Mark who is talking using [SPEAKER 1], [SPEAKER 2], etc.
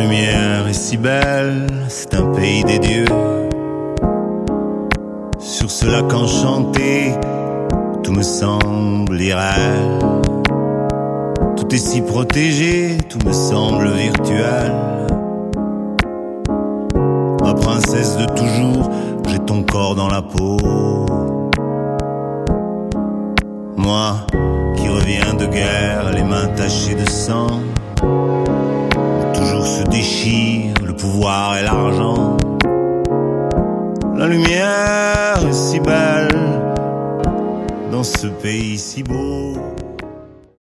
[SPEAKER 1] lumière est si belle, c'est un pays des dieux. Sur ce lac enchanté, tout me semble irréel. Tout est si protégé, tout me semble virtuel. Ma princesse de toujours, j'ai ton corps dans la peau. Moi, qui reviens de guerre, les mains tachées de sang, toujours se déchire le pouvoir et l'argent. La lumière est si belle dans ce pays si beau.